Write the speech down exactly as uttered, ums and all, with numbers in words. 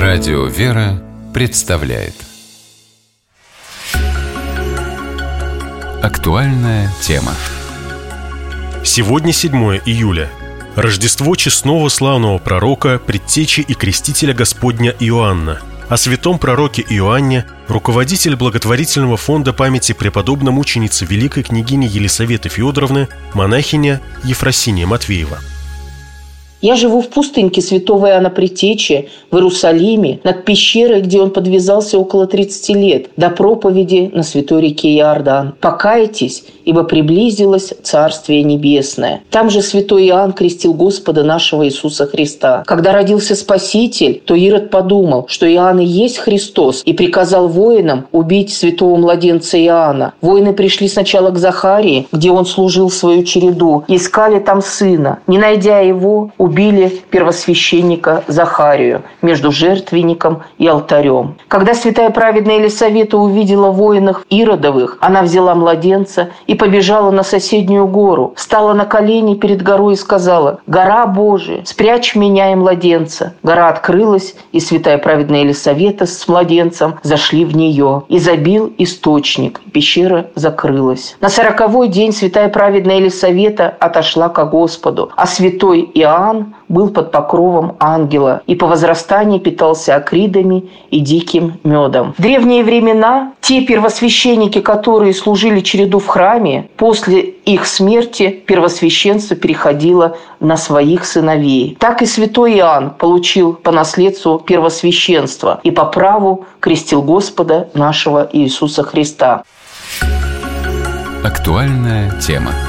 Радио «Вера» представляет актуальная тема. Сегодня седьмое июля. Рождество честного славного пророка, предтечи и крестителя Господня Иоанна. О святом пророке Иоанне, руководитель благотворительного фонда памяти преподобной мученицы великой княгини Елисаветы Феодоровны, монахиня Ефросиния Матвеева. Я живу в пустыньке святого Иоанна Предтечи в Иерусалиме, над пещерой, где он подвязался около тридцати лет, до проповеди на святой реке Иордан. «Покайтесь, ибо приблизилось Царствие Небесное». Там же святой Иоанн крестил Господа нашего Иисуса Христа. Когда родился Спаситель, то Ирод подумал, что Иоанн и есть Христос, и приказал воинам убить святого младенца Иоанна. Воины пришли сначала к Захарии, где он служил свою череду, и искали там сына. Не найдя его, убили первосвященника Захарию между жертвенником и алтарем. Когда святая праведная Елисавета увидела воинов Иродовых, она взяла младенца и побежала на соседнюю гору, встала на колени перед горой и сказала: «Гора Божия, спрячь меня и младенца». Гора открылась, и святая праведная Елисавета с младенцем зашли в нее. И забил источник, пещера закрылась. На сороковой день святая праведная Елисавета отошла ко Господу, а святой Иоанн был под покровом ангела и по возрастании питался акридами и диким медом. В древние времена те первосвященники, которые служили череду в храме, после их смерти первосвященство переходило на своих сыновей. Так и святой Иоанн получил по наследству первосвященство и по праву крестил Господа нашего Иисуса Христа. Актуальная тема.